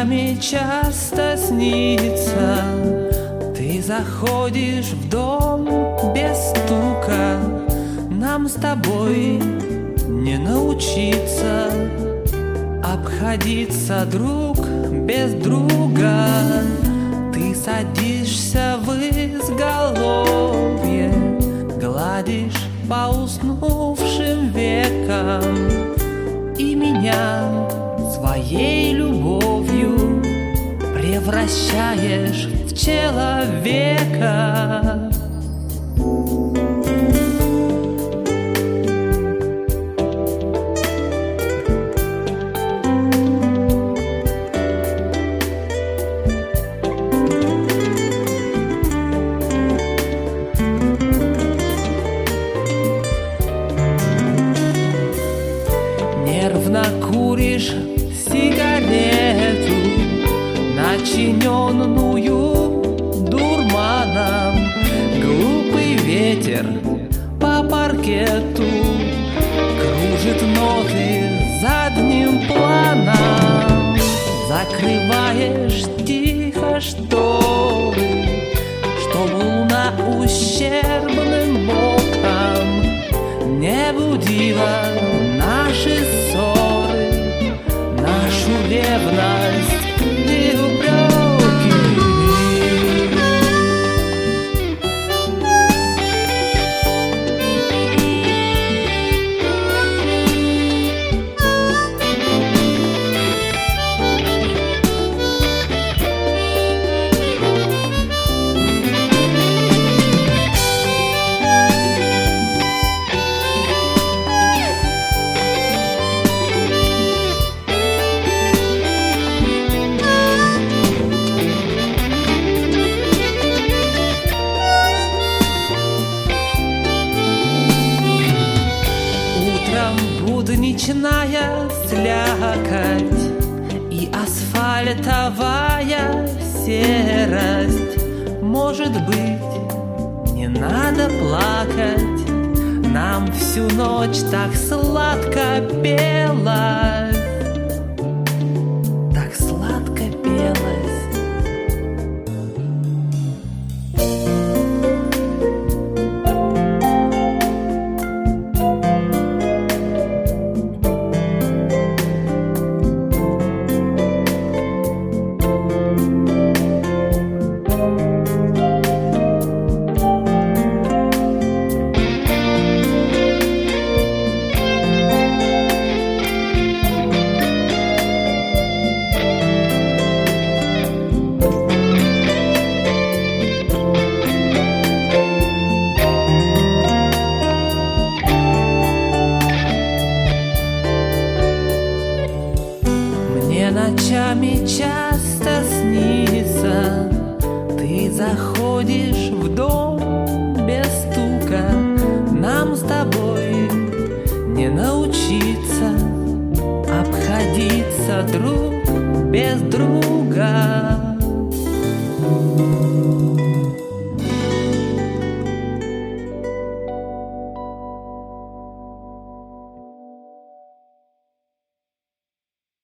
ночами часто снится. Ты заходишь в дом без стука. Нам с тобой не научиться обходиться друг без друга. Ты садишься в изголовье, гладишь по уснувшим векам и меня своей любовью превращаешь в человека. Нервно куришь сигарету, начиненную дурманом. Глупый ветер по паркету кружит ноты задним планом. Закрываешь тихо шторы, чтобы луна ущербным боком не будила наши ссоры, нашу ревность и упреки. Будничная слякоть и асфальтовая серость. Может быть, не надо плакать, нам всю ночь так сладко пелось, так сладко пелось. Ночами часто снится, ты заходишь в дом без стука. Нам с тобой не научиться обходиться друг